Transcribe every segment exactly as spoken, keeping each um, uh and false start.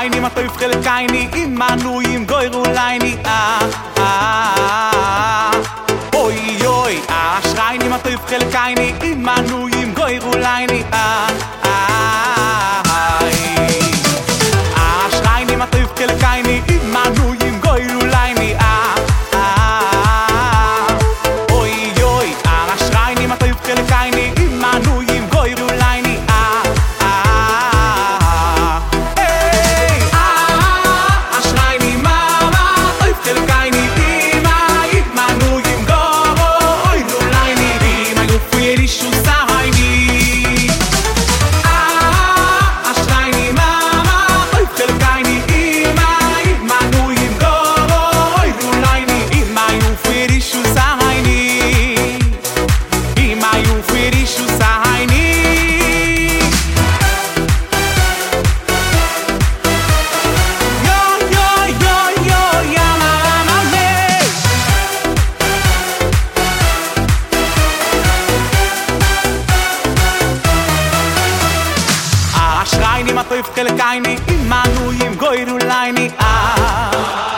אשרייני מה טוב חלקייני עמנו עם גויר אולייני אה אה אוי אוי אשרייני מה טוב חלקייני עמנו עם גויר אולייני אה אה אשרייני מה טוב חלקייני עמנו עם גויר אולייני אה אה אוי אוי אשרייני מה טוב חלקייני עמנו עם גויר אולייני מה טוב חלקייני עמנו עם גויר אולייני אה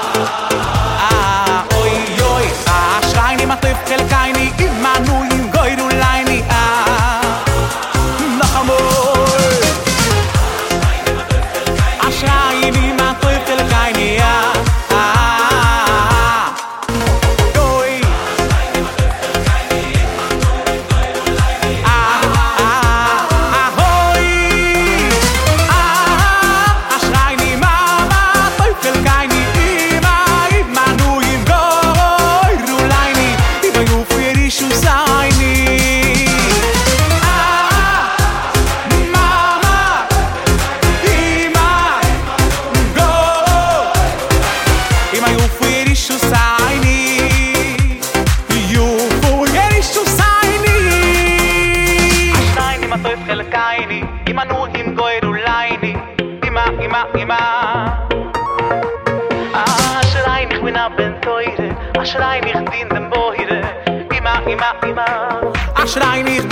אה אוי אוי אשרייני מה טוב חלקייני עמנו עם גויר אולייני אה נחמור אשרייני מה טוב חלקייני אה חלקייני עמנו עם גויר אולייני אימא אימא אימא אשרייני חבינה בן תוירה אשרייני דין דם בוירה אימא אימא אימא אשרייני